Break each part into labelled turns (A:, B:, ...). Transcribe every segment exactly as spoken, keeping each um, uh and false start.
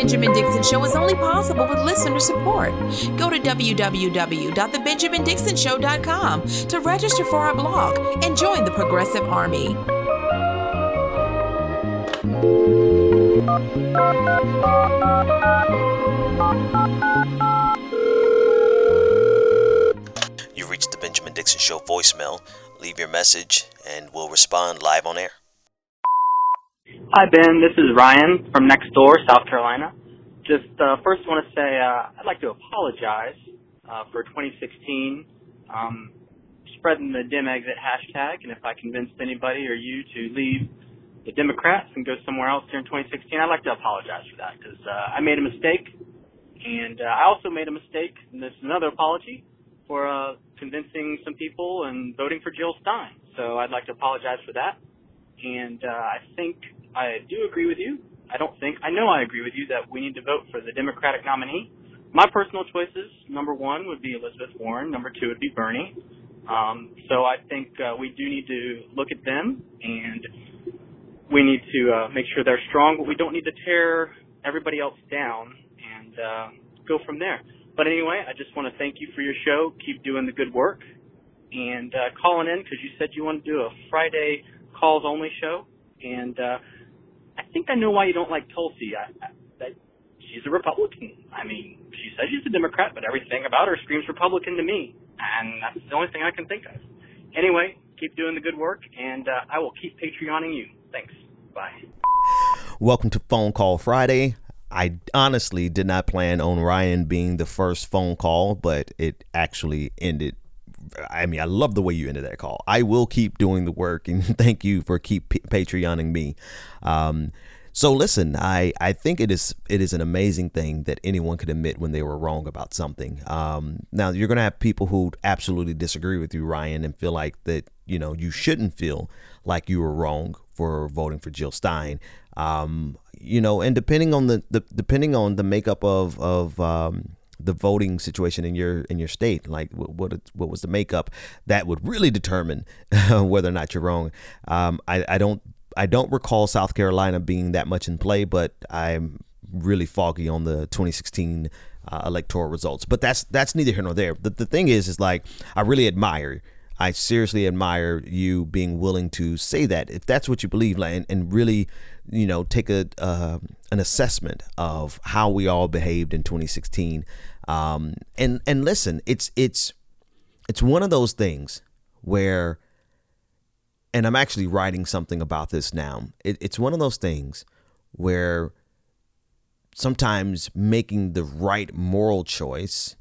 A: Benjamin Dixon Show is only possible with listener support. Go to w w w dot the benjamin dixon show dot com to register for our blog and join the Progressive Army.
B: You reached the Benjamin Dixon Show voicemail. Leave your message and we'll respond live on air.
C: Hi, Ben. This is Ryan from next door, South Carolina. Just uh, first want to say uh, I'd like to apologize uh, for twenty sixteen um, spreading the Dem Exit hashtag, and if I convinced anybody or you to leave the Democrats and go somewhere else during twenty sixteen, I'd like to apologize for that because uh, I made a mistake, and uh, I also made a mistake, and this is another apology, for uh, convincing some people and voting for Jill Stein. So I'd like to apologize for that. And uh, I think I do agree with you. I don't think, I know I agree with you that we need to vote for the Democratic nominee. My personal choices, number one would be Elizabeth Warren. Number two would be Bernie. Um, so I think uh, we do need to look at them, and we need to uh, make sure they're strong, but we don't need to tear everybody else down and uh, go from there. But anyway, I just want to thank you for your show. Keep doing the good work. And uh, calling in because you said you want to do a Friday calls-only show. And uh, I think I know why you don't like Tulsi. I, I, that she's a Republican. I mean, she says she's a Democrat, but everything about her screams Republican to me. And that's the only thing I can think of. Anyway, keep doing the good work, and uh, I will keep Patreoning you. Thanks. Bye.
B: Welcome to Phone Call Friday. I honestly did not plan on Ryan being the first phone call, but it actually ended. I mean, I love the way you ended that call. I will keep doing the work, and thank you for keep Patreoning me. Um, so listen, I, I think it is it is an amazing thing that anyone could admit when they were wrong about something. Um, now, you're going to have people who absolutely disagree with you, Ryan, and feel like that, you know, you shouldn't feel like you were wrong for voting for Jill Stein. Um, you know, and depending on the, the depending on the makeup of of um, the voting situation in your in your state, like what what, what was the makeup, that would really determine whether or not you're wrong. Um, I, I don't I don't recall South Carolina being that much in play, but I'm really foggy on the twenty sixteen uh, electoral results. But that's that's neither here nor there. The the thing is, is like I really admire. I seriously admire you being willing to say that if that's what you believe, like, and, and really, you know, take a uh, an assessment of how we all behaved in twenty sixteen. Um, and and listen, it's it's it's one of those things where, and I'm actually writing something about this now. It, it's one of those things where sometimes making the right moral choice,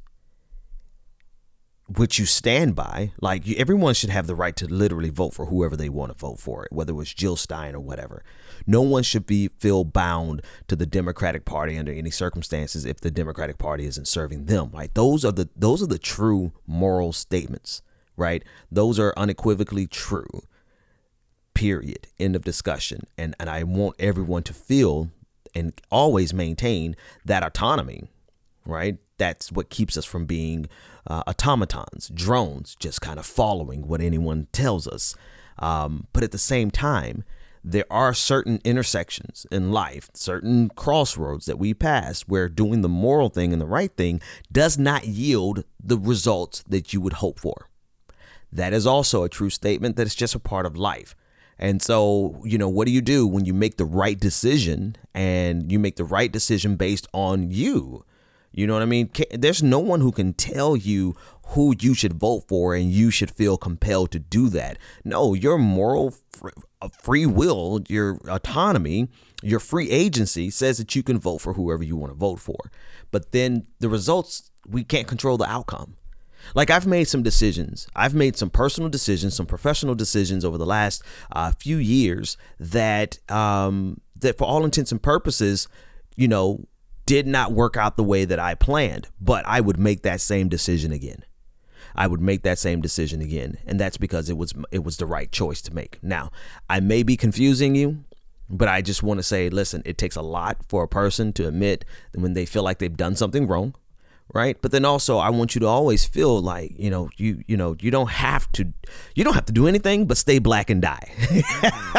B: which you stand by, like you, everyone should have the right to literally vote for whoever they want to vote for, whether it was Jill Stein or whatever. No one should be feel bound to the Democratic Party under any circumstances if the Democratic Party isn't serving them. Right? Those are the those are the true moral statements, right? Those are unequivocally true. Period. End of discussion. And and I want everyone to feel and always maintain that autonomy, right? That's what keeps us from being uh, automatons, drones, just kind of following what anyone tells us. Um, but at the same time, there are certain intersections in life, certain crossroads that we pass where doing the moral thing and the right thing does not yield the results that you would hope for. That is also a true statement that it's just a part of life. And so, you know, what do you do when you make the right decision and you make the right decision based on you? You know what I mean? There's no one who can tell you who you should vote for and you should feel compelled to do that. No, your moral free will, your autonomy, your free agency says that you can vote for whoever you want to vote for. But then the results, we can't control the outcome. Like I've made some decisions. I've made some personal decisions, some professional decisions over the last uh, few years that um, that for all intents and purposes, you know, did not work out the way that I planned, but I would make that same decision again. I would make that same decision again. And that's because it was it was the right choice to make. Now, I may be confusing you, but I just want to say, listen, it takes a lot for a person to admit that when they feel like they've done something wrong. Right. But then also I want you to always feel like, you know, you you know, you don't have to you don't have to do anything but stay black and die.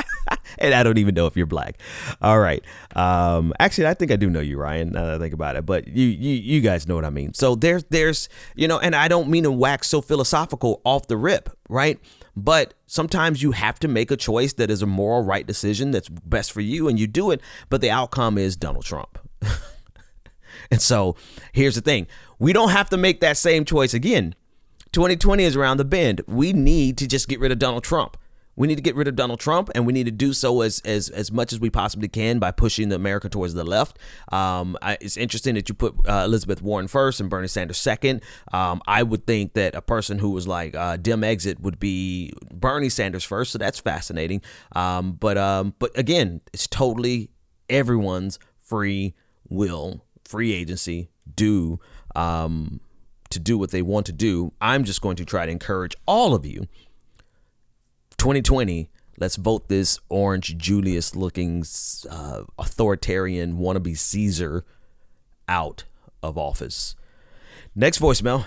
B: And I don't even know if you're black. All right. Um, actually, I think I do know you, Ryan, now that I think about it. But you, you you guys know what I mean. So there's, there's, you know, and I don't mean to wax so philosophical off the rip, right? But sometimes you have to make a choice that is a moral right decision that's best for you, and you do it. But the outcome is Donald Trump. And so here's the thing. We don't have to make that same choice again. twenty twenty is around the bend. We need to just get rid of Donald Trump. We need to get rid of Donald Trump, and we need to do so as as as much as we possibly can by pushing America towards the left. Um, I, it's interesting that you put uh, Elizabeth Warren first and Bernie Sanders second. Um, I would think that a person who was like uh, dim exit would be Bernie Sanders first, so that's fascinating. Um, but um, but again, it's totally everyone's free will, free agency, do um, to do what they want to do. I'm just going to try to encourage all of you. twenty twenty, let's vote this Orange Julius looking uh, authoritarian wannabe Caesar out of office. Next voicemail.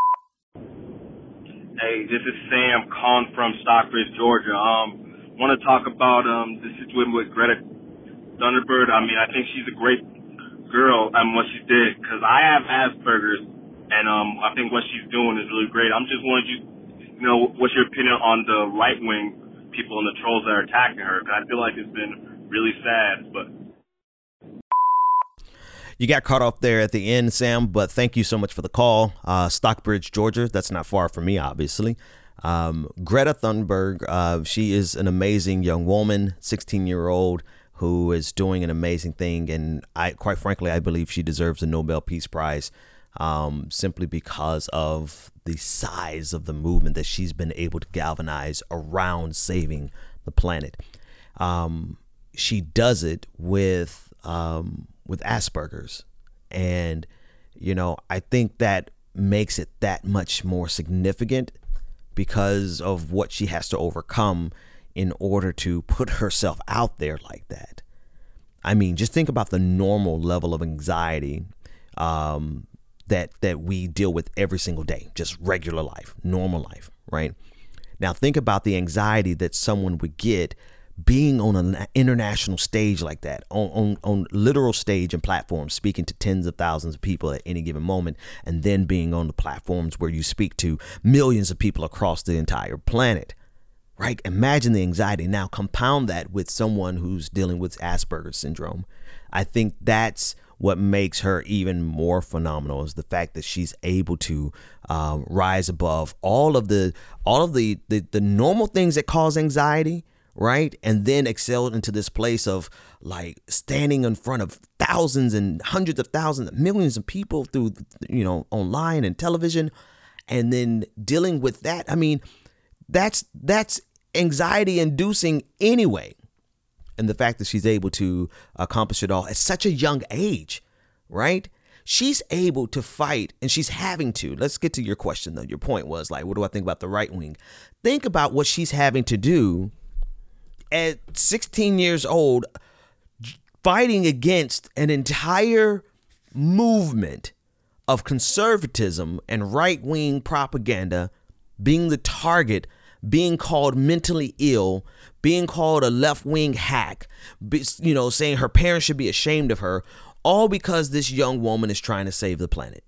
D: Hey, this is Sam calling from Stockbridge, Georgia. Um, want to talk about um the situation with Greta Thunberg. I mean, I think she's a great girl and what she did, because I have Asperger's, and um I think what she's doing is really great. I'm just wondering, you. You know, what's your opinion on the right-wing people and the trolls that are attacking her? Because I feel like it's been really sad, but...
B: You got caught off there at the end, Sam, but thank you so much for the call. Uh, Stockbridge, Georgia, that's not far from me, obviously. Um, Greta Thunberg, uh, she is an amazing young woman, sixteen-year-old, who is doing an amazing thing, and I, quite frankly, I believe she deserves a Nobel Peace Prize. Um, simply because of the size of the movement that she's been able to galvanize around saving the planet. Um, she does it with um, with Asperger's. And, you know, I think that makes it that much more significant because of what she has to overcome in order to put herself out there like that. I mean, just think about the normal level of anxiety um that that we deal with every single day, just regular life, normal life, right? Now think about the anxiety that someone would get being on an international stage like that, on, on, on literal stage and platforms, speaking to tens of thousands of people at any given moment, and then being on the platforms where you speak to millions of people across the entire planet, right? Imagine the anxiety. Now compound that with someone who's dealing with Asperger's syndrome. I think that's what makes her even more phenomenal, is the fact that she's able to um, rise above all of the all of the, the the normal things that cause anxiety, right? And then excel into this place of like standing in front of thousands and hundreds of thousands, millions of people through, you know, online and television, and then dealing with that. I mean, that's that's anxiety inducing anyway. And the fact that she's able to accomplish it all at such a young age, right? She's able to fight, and she's having to. Let's get to your question, though. Your point was like, what do I think about the right wing? Think about what she's having to do at sixteen years old, fighting against an entire movement of conservatism and right wing propaganda, being the target, being called mentally ill, being called a left-wing hack, you know, saying her parents should be ashamed of her, all because this young woman is trying to save the planet,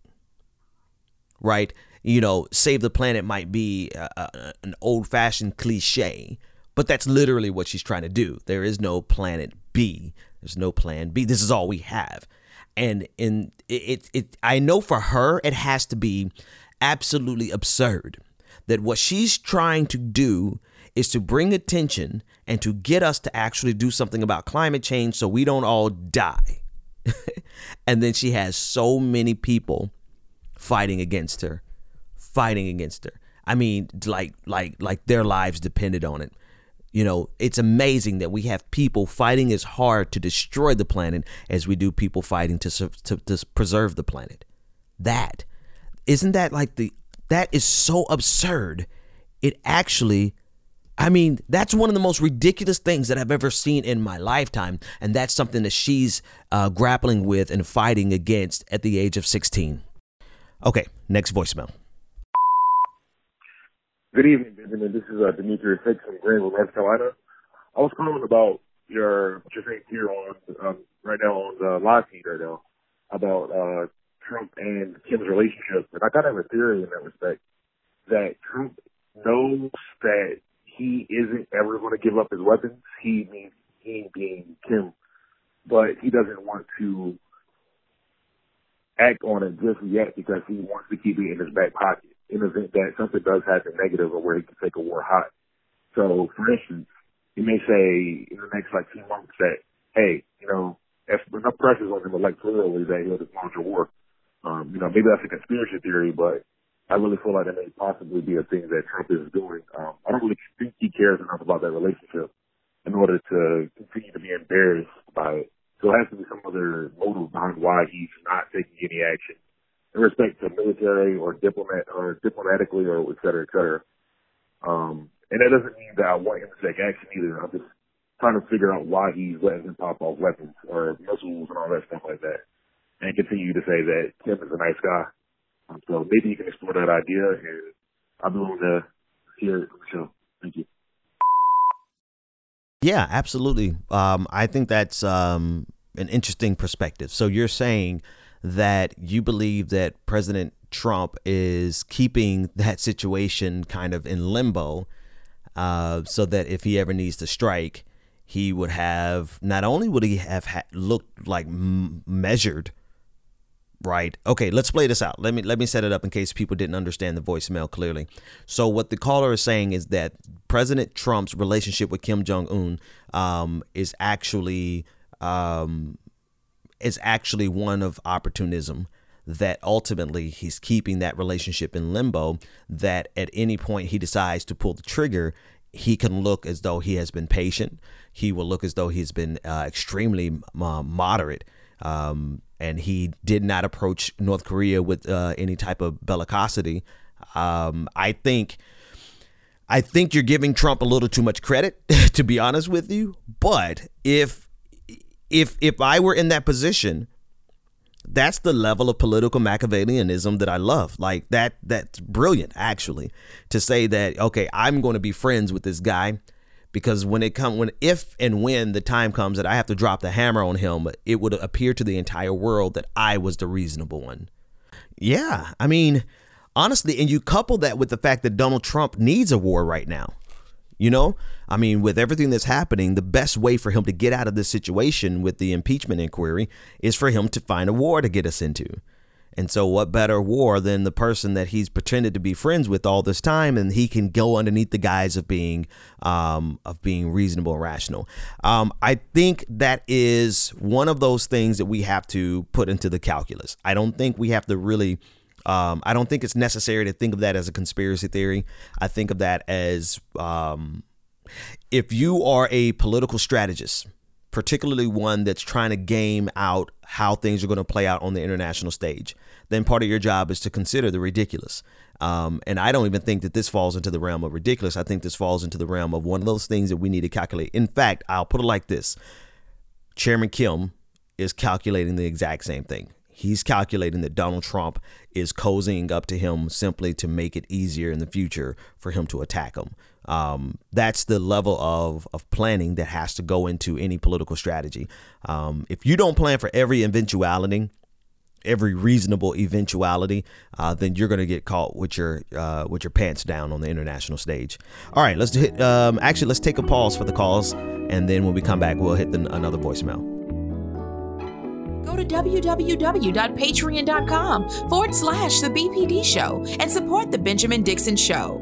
B: right? You know, save the planet might be a, a, an old-fashioned cliche, but that's literally what she's trying to do. There is no planet B. There's no plan B. This is all we have. And in it, it, it I know for her, it has to be absolutely absurd that what she's trying to do is to bring attention and to get us to actually do something about climate change so we don't all die. And then she has so many people fighting against her, fighting against her. I mean, like, like, like their lives depended on it. You know, it's amazing that we have people fighting as hard to destroy the planet as we do people fighting to, to, to preserve the planet. That, isn't that like the, that is so absurd. It actually, I mean, that's one of the most ridiculous things that I've ever seen in my lifetime. And that's something that she's uh, grappling with and fighting against at the age of sixteen. Okay, next voicemail.
E: Good evening, Benjamin. This is uh, Demetrius Hicks from Greenville, North Carolina. I was calling about your what you're saying here on um, right now on the live feed right now about uh, Trump and Kim's relationship, and I kind of have a theory in that respect that Trump knows that he isn't ever going to give up his weapons. He means he being Kim, but he doesn't want to act on it just yet because he wants to keep it in his back pocket in the event that something does happen negative or where he can take a war hot. So, for instance, he may say in the next like two months that, hey, you know, if enough pressure is on him electorally that he'll just launch a war. Um, you know, maybe that's a conspiracy theory, but I really feel like that may possibly be a thing that Trump is doing. Um, I don't really think he cares enough about that relationship in order to continue to be embarrassed by it. So there has to be some other motive behind why he's not taking any action in respect to military or diplomat or diplomatically or et cetera, et cetera. Um, and that doesn't mean that I want him to take action either. I'm just trying to figure out why he's letting him pop off weapons or missiles and all that stuff like that, and continue to say that Kim is a nice guy. Um, so maybe you can explore that idea, and I'll be willing to hear it from the show. Thank you.
B: Yeah, absolutely. Um, I think that's um, an interesting perspective. So you're saying that you believe that President Trump is keeping that situation kind of in limbo, uh, so that if he ever needs to strike, he would have, not only would he have ha- looked like m- measured, right? Okay, let's play this out. Let me let me set it up in case people didn't understand the voicemail clearly. So what the caller is saying is that President Trump's relationship with Kim Jong-un um, is actually um, is actually one of opportunism, that ultimately he's keeping that relationship in limbo, that at any point he decides to pull the trigger, he can look as though he has been patient. He will look as though he's been uh, extremely uh, moderate. Um, and he did not approach North Korea with uh, any type of bellicosity. Um, I think I think you're giving Trump a little too much credit, to be honest with you. But if if if I were in that position, that's the level of political Machiavellianism that I love. Like that, that's brilliant, actually, to say that, okay, I'm going to be friends with this guy because when it come, when, if and when the time comes that I have to drop the hammer on him, it would appear to the entire world that I was the reasonable one. Yeah, I mean, honestly, and you couple that with the fact that Donald Trump needs a war right now. You know, I mean, with everything that's happening, the best way for him to get out of this situation with the impeachment inquiry is for him to find a war to get us into. And so what better war than the person that he's pretended to be friends with all this time, and he can go underneath the guise of being um, of being reasonable and rational. Um, I think that is one of those things that we have to put into the calculus. I don't think we have to really Um, I don't think it's necessary to think of that as a conspiracy theory. I think of that as um, if you are a political strategist, particularly one that's trying to game out how things are going to play out on the international stage, then part of your job is to consider the ridiculous. Um, and I don't even think that this falls into the realm of ridiculous. I think this falls into the realm of one of those things that we need to calculate. In fact, I'll put it like this. Chairman Kim is calculating the exact same thing. He's calculating that Donald Trump is cozying up to him simply to make it easier in the future for him to attack him. Um, that's the level of, of planning that has to go into any political strategy. Um, if you don't plan for every eventuality, every reasonable eventuality, uh, then you're going to get caught with your uh, with your pants down on the international stage. All right, let's hit. Um, actually, let's take a pause for the calls, and then when we come back, we'll hit the, another voicemail.
A: Go to www.patreon.com forward slash the BPD show and support the Benjamin Dixon Show.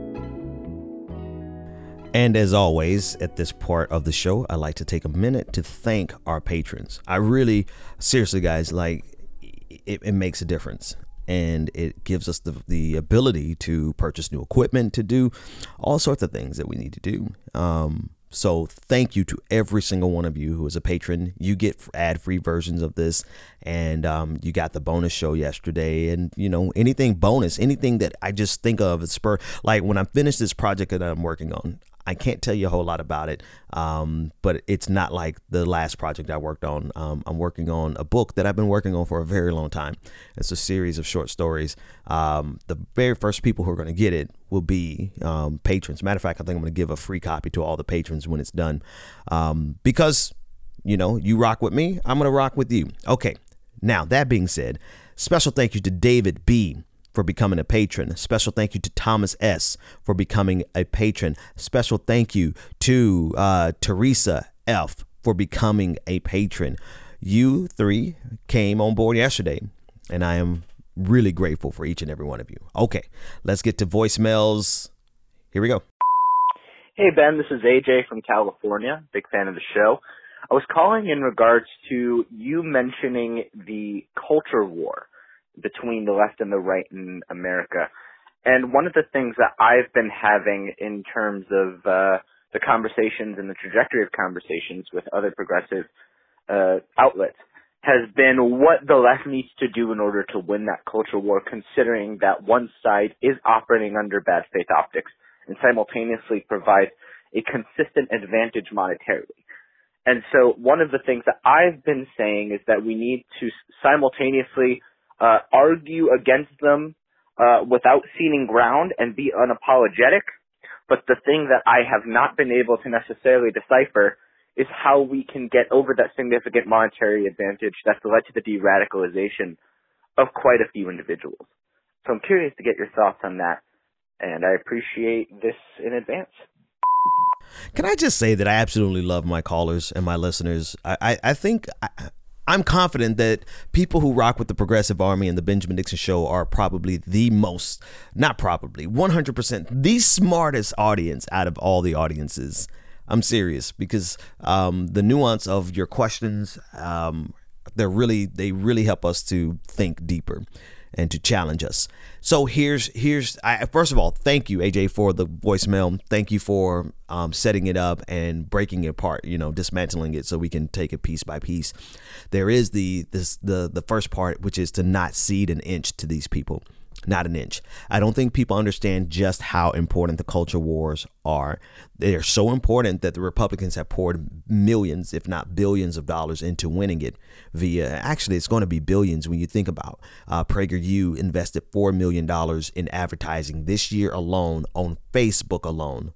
B: And as always, at this part of the show, I like to take a minute to thank our patrons. I really, seriously, guys, like it, it makes a difference. And it gives us the, the ability to purchase new equipment, to do all sorts of things that we need to do. Um, So thank you to every single one of you who is a patron. You get ad-free versions of this, and um, you got the bonus show yesterday, and you know, anything bonus, anything that I just think of as spur. Like when I finish this project that I'm working on, I can't tell you a whole lot about it, um, but it's not like the last project I worked on. Um, I'm working on a book that I've been working on for a very long time. It's a series of short stories. Um, the very first people who are going to get it will be um, patrons. Matter of fact, I think I'm going to give a free copy to all the patrons when it's done, um, because, you know, you rock with me, I'm going to rock with you. Okay, now that being said, special thank you to David B. for becoming a patron. Special thank you to Thomas S. for becoming a patron. Special thank you to uh, Teresa F. for becoming a patron. You three came on board yesterday, and I am really grateful for each and every one of you. Okay, let's get to voicemails. Here we go.
F: Hey, Ben, this is A J from California. Big fan of the show. I was calling in regards to you mentioning the culture war between the left and the right in America. And one of the things that I've been having in terms of uh, the conversations and the trajectory of conversations with other progressive uh, outlets has been what the left needs to do in order to win that culture war, considering that one side is operating under bad faith optics and simultaneously provides a consistent advantage monetarily. And so one of the things that I've been saying is that we need to simultaneously Uh, argue against them uh, without ceding ground and be unapologetic. But the thing that I have not been able to necessarily decipher is how we can get over that significant monetary advantage that's led to the de-radicalization of quite a few individuals. So I'm curious to get your thoughts on that, and I appreciate this in advance.
B: Can I just say that I absolutely love my callers and my listeners. I, I, I think... I, I'm confident that people who rock with the Progressive Army and the Benjamin Dixon Show are probably the most, not probably, one hundred percent the smartest audience out of all the audiences. I'm serious, because um, the nuance of your questions, um, they're really, they really help us to think deeper and to challenge us. So here's, here's, I, first of all, thank you, A J, for the voicemail. Thank you for um, setting it up and breaking it apart, you know, dismantling it so we can take it piece by piece. There is the, this, the, the first part, which is to not cede an inch to these people. Not an inch. I don't think people understand just how important the culture wars are. They are so important that the Republicans have poured millions, if not billions of dollars into winning it via, actually, it's going to be billions when you think about uh, PragerU invested four million dollars in advertising this year alone on Facebook alone.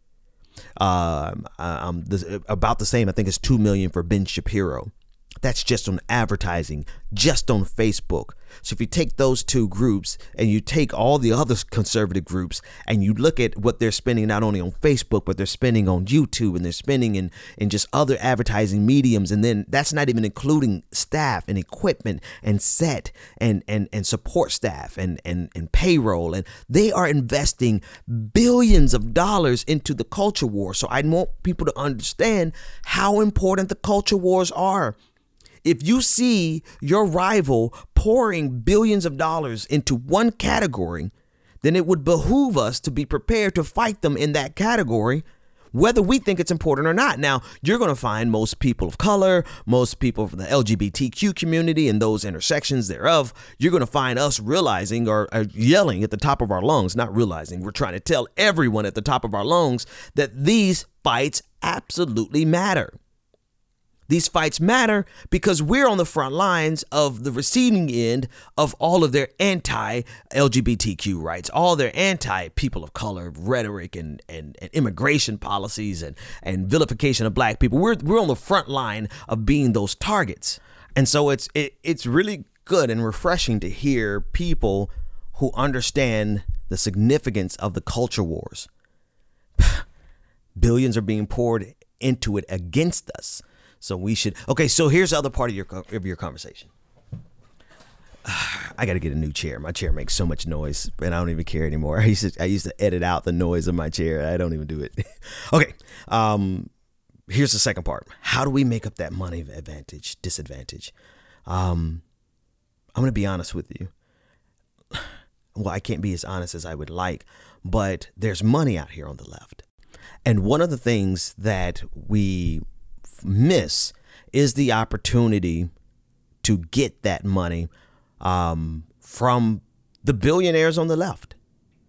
B: Um, um, this, about the same, I think it's two million dollars for Ben Shapiro. That's just on advertising, just on Facebook. So if you take those two groups and you take all the other conservative groups and you look at what they're spending not only on Facebook, but they're spending on YouTube, and they're spending in, in just other advertising mediums. And then that's not even including staff and equipment and set and, and, and support staff and, and, and payroll. And they are investing billions of dollars into the culture war. So I want people to understand how important the culture wars are. If you see your rival pouring billions of dollars into one category, then it would behoove us to be prepared to fight them in that category, whether we think it's important or not. Now, you're going to find most people of color, most people from the L G B T Q community and those intersections thereof, you're going to find us realizing or, or yelling at the top of our lungs, not realizing, we're trying to tell everyone at the top of our lungs that these fights absolutely matter. These fights matter because we're on the front lines of the receiving end of all of their anti-L G B T Q rights, all their anti-people of color rhetoric and, and, and immigration policies and, and vilification of black people. We're we're on the front line of being those targets. And so it's it, it's really good and refreshing to hear people who understand the significance of the culture wars. Billions are being poured into it against us. So we should. Okay, so here's the other part of your of your conversation. I got to get a new chair. My chair makes so much noise, and I don't even care anymore. I used to I used to edit out the noise of my chair. I don't even do it. Okay. Um, here's the second part. How do we make up that money advantage, disadvantage? Um, I'm going to be honest with you. Well, I can't be as honest as I would like, but there's money out here on the left. And one of the things that we miss is the opportunity to get that money um, from the billionaires on the left.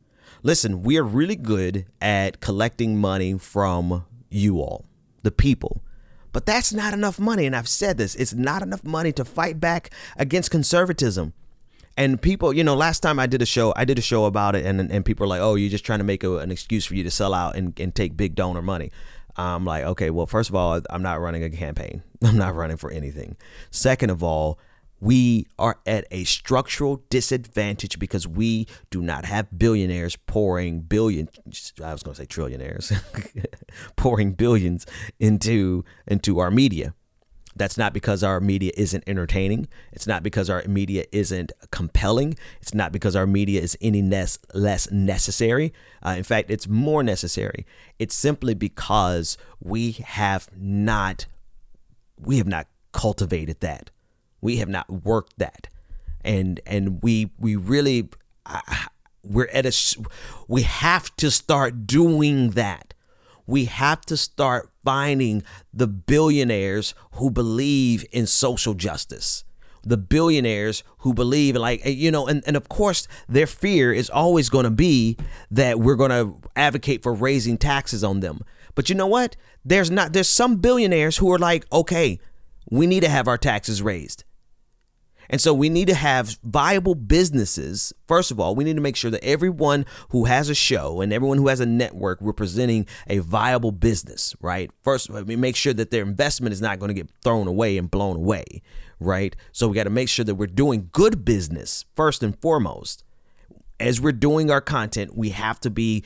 B: Listen, we are really good at collecting money from you all, the people. But that's not enough money. And I've said this, it's not enough money to fight back against conservatism. And people, you know, last time I did a show, I did a show about it. And and people are like, oh, you're just trying to make a, an excuse for you to sell out and, and take big donor money. I'm like, OK, well, first of all, I'm not running a campaign. I'm not running for anything. Second of all, we are at a structural disadvantage because we do not have billionaires pouring billions. I was going to say trillionaires pouring billions into into our media. That's not because our media isn't entertaining. It's not because our media isn't compelling. It's not because our media is any less less necessary. Uh, in fact, it's more necessary. It's simply because we have not we have not cultivated that. We have not worked that, and and we we really uh, we're at a we have to start doing that. We have to start finding the billionaires who believe in social justice, the billionaires who believe like, you know, and, and of course, their fear is always going to be that we're going to advocate for raising taxes on them. But you know what? There's not there's some billionaires who are like, OK, we need to have our taxes raised. And so we need to have viable businesses. First of all, we need to make sure that everyone who has a show and everyone who has a network, we're presenting a viable business, right? First, we make sure that their investment is not going to get thrown away and blown away, right? So we got to make sure that we're doing good business first and foremost. As we're doing our content, we have to be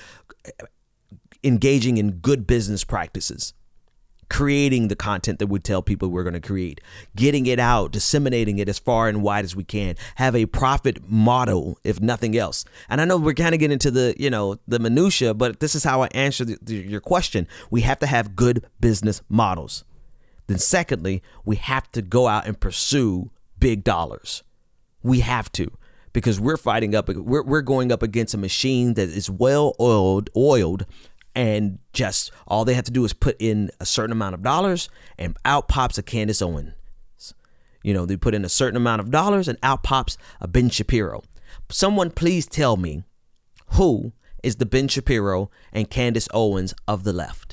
B: engaging in good business practices. Creating the content that we tell people we're going to create, getting it out, disseminating it as far and wide as we can, have a profit model, if nothing else. And I know we're kind of getting into the, you know, the minutia, but this is how I answer the, the, your question. We have to have good business models. Then secondly, we have to go out and pursue big dollars. We have to, because we're fighting up, we're, we're going up against a machine that is well oiled, oiled, and just all they have to do is put in a certain amount of dollars and out pops a Candace Owens. You know, they put in a certain amount of dollars and out pops a Ben Shapiro. Someone please tell me who is the Ben Shapiro and Candace Owens of the left.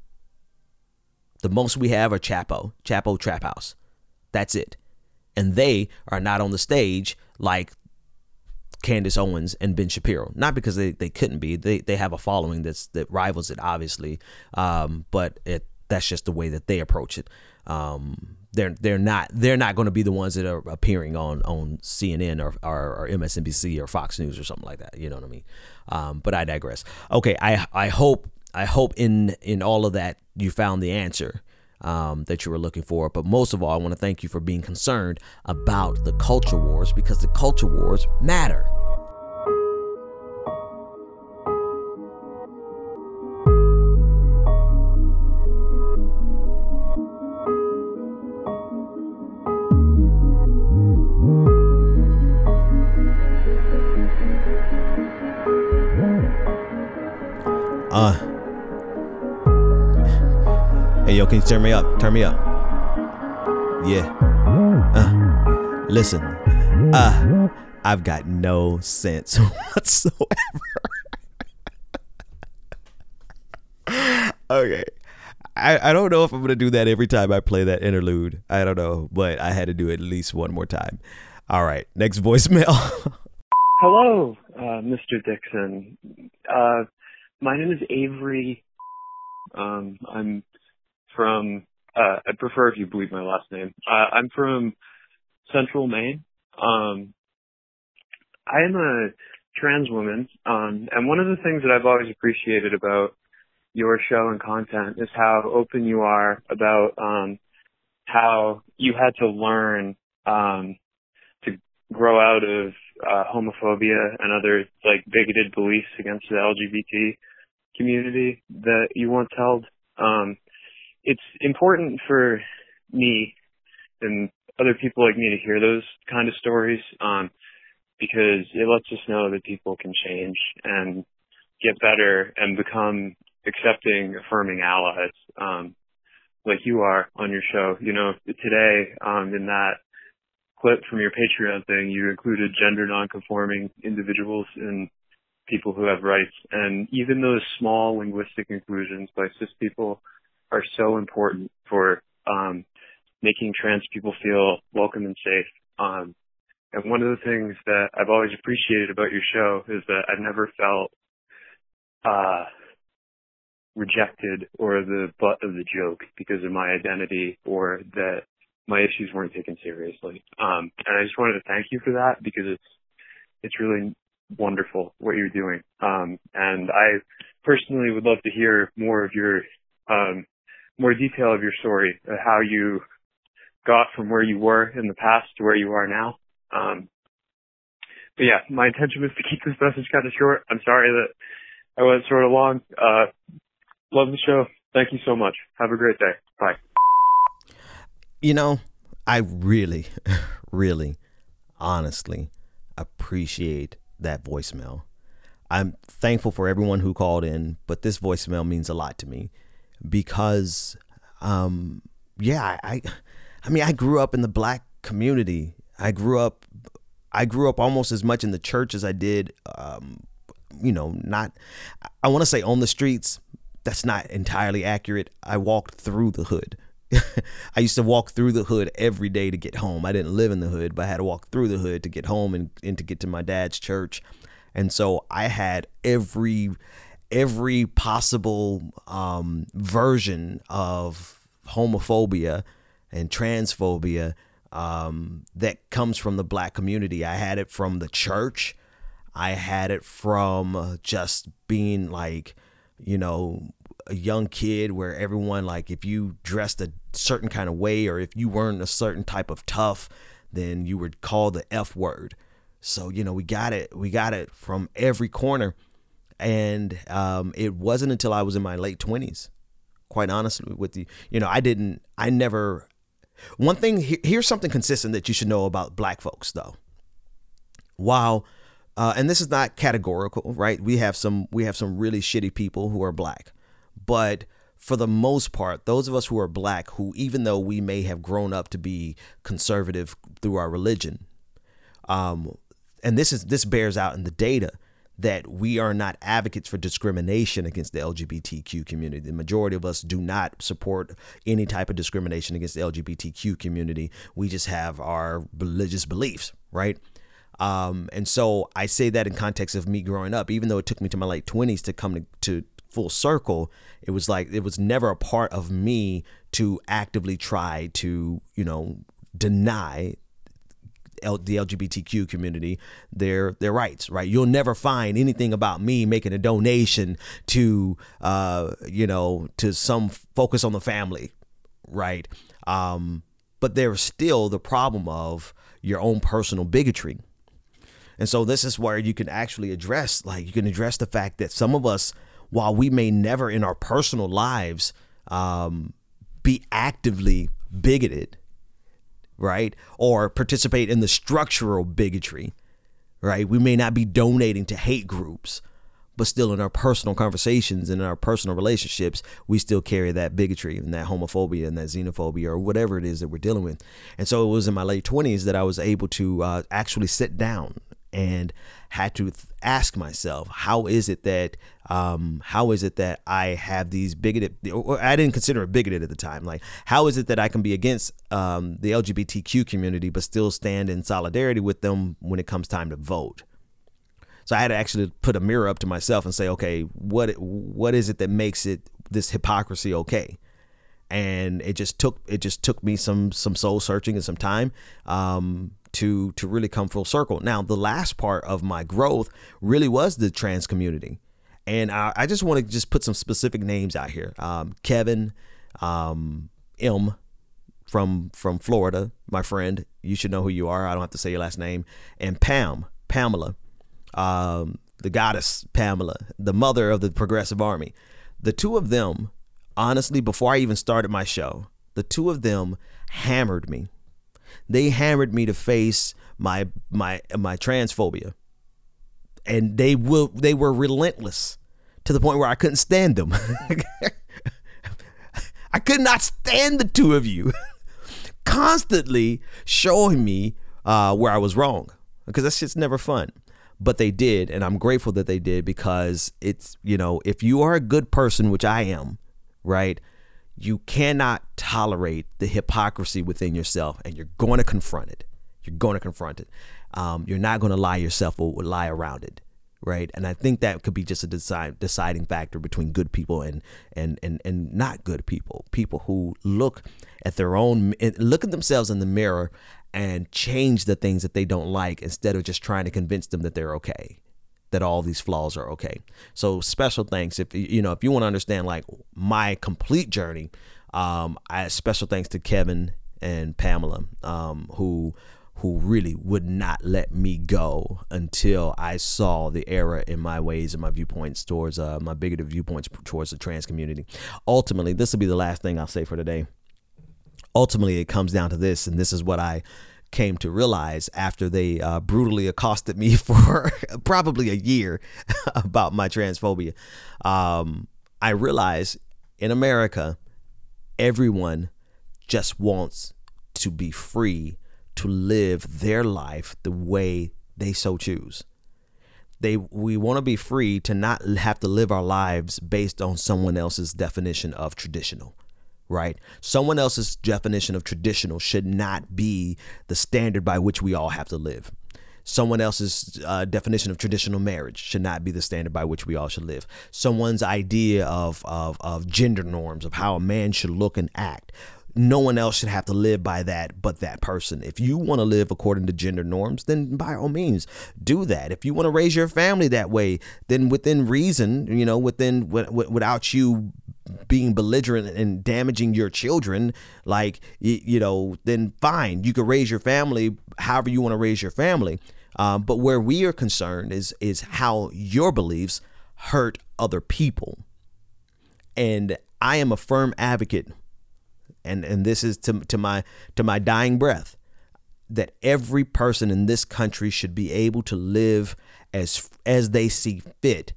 B: The most we have are Chapo, Chapo Trap House. That's it. And they are not on the stage like Candace Owens and Ben Shapiro, not because they, they couldn't be. They they have a following that's that rivals it, obviously, um, but it that's just the way that they approach it. Um, they're they're not they're not going to be the ones that are appearing on on C N N or, or or M S N B C or Fox News or something like that. You know what I mean? Um, but I digress. Okay, I I hope I hope in in all of that you found the answer Um, that you were looking for. But most of all, I want to thank you for being concerned about the culture wars, because the culture wars matter. Uh, Hey, yo, can you turn me up? Turn me up. Yeah. Uh, listen. Uh, I've got no sense whatsoever. Okay. I, I don't know if I'm going to do that every time I play that interlude. I don't know, but I had to do it at least one more time. All right. Next voicemail.
G: Hello, uh, Mister Dixon. Uh, my name is Avery. Um, I'm from, uh, I prefer if you bleep my last name. Uh, I'm from Central Maine. Um, I am a trans woman, um, and one of the things that I've always appreciated about your show and content is how open you are about, um, how you had to learn, um, to grow out of, uh, homophobia and other, like, bigoted beliefs against the L G B T community that you once held. Um, It's important for me and other people like me to hear those kind of stories, um, because it lets us know that people can change and get better and become accepting, affirming allies, um, like you are on your show. You know, today, um, in that clip from your Patreon thing, you included gender nonconforming individuals in people who have rights. And even those small linguistic inclusions by cis people are so important for um, making trans people feel welcome and safe. Um, and one of the things that I've always appreciated about your show is that I've never felt uh, rejected or the butt of the joke because of my identity, or that my issues weren't taken seriously. Um, and I just wanted to thank you for that, because it's it's really wonderful what you're doing. Um, and I personally would love to hear more of your, um, more detail of your story, of how you got from where you were in the past to where you are now. Um, but yeah, my intention was to keep this message kind of short. I'm sorry that I went sort of long. Uh, love the show. Thank you so much. Have a great day. Bye.
B: You know, I really, really, honestly appreciate that voicemail. I'm thankful for everyone who called in, but this voicemail means a lot to me because, um, yeah, I, I mean, I grew up in the Black community. I grew up, I grew up almost as much in the church as I did, um, you know, not, I want to say on the streets. That's not entirely accurate. I walked through the hood. I used to walk through the hood every day to get home. I didn't live in the hood, but I had to walk through the hood to get home and, and to get to my dad's church. And so I had every every possible um, version of homophobia and transphobia um, that comes from the Black community. I had it from the church. I had it from just being like, you know, a young kid where everyone, like, if you dressed a certain kind of way or if you weren't a certain type of tough, then you were called the F word. So, you know, we got it. We got it from every corner. And um, it wasn't until I was in my late twenties, quite honestly with you, you know, I didn't, I never, one thing, here's something consistent that you should know about Black folks, though. While, uh, and this is not categorical, right? We have some, we have some really shitty people who are Black. But for the most part, those of us who are Black, who even though we may have grown up to be conservative through our religion, um, and this is this bears out in the data, that we are not advocates for discrimination against the L G B T Q community. The majority of us do not support any type of discrimination against the L G B T Q community. We just have our religious beliefs, right? Um, and so I say that in context of me growing up, even though it took me to my late twenties to come to, to full circle, it was like, it was never a part of me to actively try to, you know, deny L- the L G B T Q community their their rights, right? You'll never find anything about me making a donation to, uh, you know, to some focus on the family, right? Um, but there's still the problem of your own personal bigotry. And so this is where you can actually address, like, you can address the fact that some of us, while we may never in our personal lives um, be actively bigoted, right, or participate in the structural bigotry, right, we may not be donating to hate groups, but still in our personal conversations and in our personal relationships, we still carry that bigotry and that homophobia and that xenophobia or whatever it is that we're dealing with. And so it was in my late twenties that I was able to uh, actually sit down and had to th- ask myself, how is it that, um, how is it that I have these bigoted, or I didn't consider it bigoted at the time. Like, how is it that I can be against um, the L G B T Q community, but still stand in solidarity with them when it comes time to vote? So I had to actually put a mirror up to myself and say, okay, what, what is it that makes it, this hypocrisy, okay? And it just took, it just took me some, some soul searching and some time, um, to to really come full circle. Now, the last part of my growth really was the trans community. And I, I just want to just put some specific names out here. Um, Kevin, um, M from from Florida, my friend. You should know who you are. I don't have to say your last name. And Pam, Pamela, um, the goddess Pamela, the mother of the Progressive Army. The two of them, honestly, before I even started my show, the two of them hammered me. They hammered me to face my my my transphobia, and they will they were relentless to the point where I couldn't stand them. I could not stand the two of you constantly showing me uh, where I was wrong, because that shit's never fun. but they did, and I'm grateful that they did, because it's, you know, if you are a good person, which I am, right, you cannot tolerate the hypocrisy within yourself, and you're going to confront it. You're going to confront it. Um, you're not going to lie yourself or lie around it, right? And I think that could be just a decide, deciding factor between good people and and and and not good people. People who look at their own, look at themselves in the mirror and change the things that they don't like, instead of just trying to convince them that they're okay, that all these flaws are okay. So special thanks. If you know, if you want to understand like my complete journey, um, I special thanks to Kevin and Pamela, um, who who really would not let me go until I saw the error in my ways and my viewpoints towards uh, my bigoted viewpoints towards the trans community. Ultimately, this will be the last thing I'll say for today. Ultimately, it comes down to this, and this is what I came to realize after they uh, brutally accosted me for probably a year about my transphobia. Um, I realized in America, everyone just wants to be free to live their life the way they so choose. They, we want to be free to not have to live our lives based on someone else's definition of traditional. Right? Someone else's definition of traditional should not be the standard by which we all have to live. Someone else's uh, definition of traditional marriage should not be the standard by which we all should live. Someone's idea of, of, of gender norms, of how a man should look and act, no one else should have to live by that but that person. If you want to live according to gender norms, then by all means do that. If you want to raise your family that way, then within reason, you know, within w- w- without you being belligerent and damaging your children, like, you, you know, then fine. You can raise your family however you want to raise your family. Um, but where we are concerned is is how your beliefs hurt other people. And I am a firm advocate, and and this is to to my to my dying breath, that every person in this country should be able to live as as they see fit,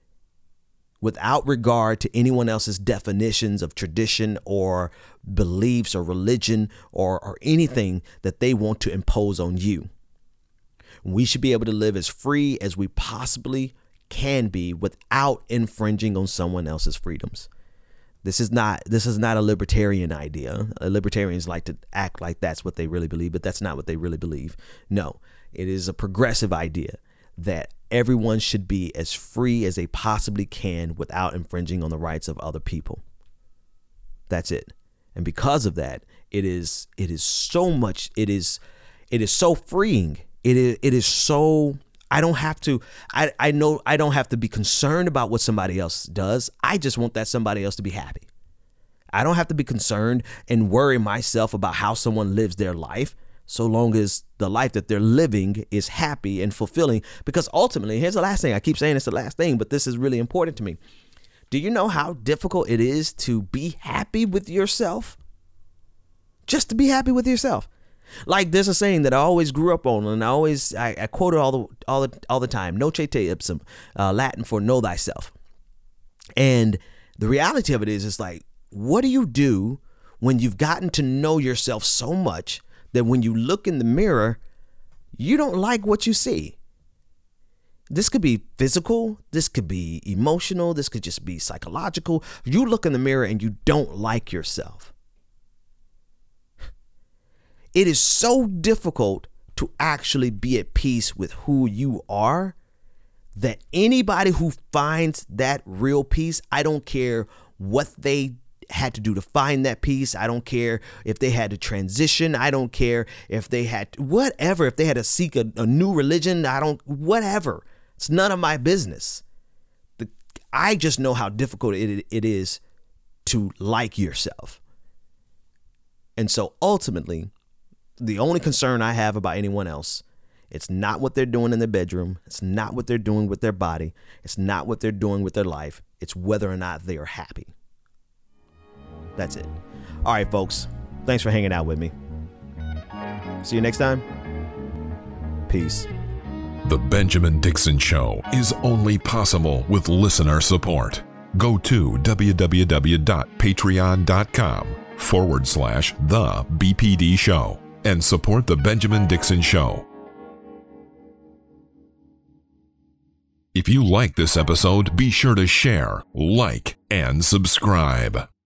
B: without regard to anyone else's definitions of tradition or beliefs or religion or, or anything that they want to impose on you. We should be able to live as free as we possibly can be without infringing on someone else's freedoms. This is not this is not a libertarian idea. Libertarians like to act like that's what they really believe, but that's not what they really believe. No, it is a progressive idea that everyone should be as free as they possibly can without infringing on the rights of other people. That's it. And because of that, it is it is so much it is it is so freeing. It is it is so I don't have to I, I know I don't have to be concerned about what somebody else does. I just want that somebody else to be happy. I don't have to be concerned and worry myself about how someone lives their life, so long as the life that they're living is happy and fulfilling. Because ultimately, here's the last thing. I keep saying it's the last thing, but this is really important to me. Do you know how difficult it is to be happy with yourself? Just to be happy with yourself. Like, there's a saying that I always grew up on, and I always I, I quote it all the all the all the time. Noce te ipsum, uh, Latin for know thyself. And the reality of it is, it's like, what do you do when you've gotten to know yourself so much that when you look in the mirror, you don't like what you see? This could be physical. This could be emotional. This could just be psychological. You look in the mirror and you don't like yourself. It is so difficult to actually be at peace with who you are that anybody who finds that real peace, I don't care what they had to do to find that peace. I don't care if they had to transition. I don't care if they had to, whatever, if they had to seek a, a new religion. I don't, whatever. It's none of my business. The, I just know how difficult it, it is to like yourself. And so ultimately, the only concern I have about anyone else, it's not what they're doing in their bedroom. It's not what they're doing with their body. It's not what they're doing with their life. It's whether or not they are happy. That's it. All right, folks. Thanks for hanging out with me. See you next time. Peace.
H: The Benjamin Dixon Show is only possible with listener support. Go to www.patreon.com forward slash the BPD show and support The Benjamin Dixon Show. If you like this episode, be sure to share, like, and subscribe.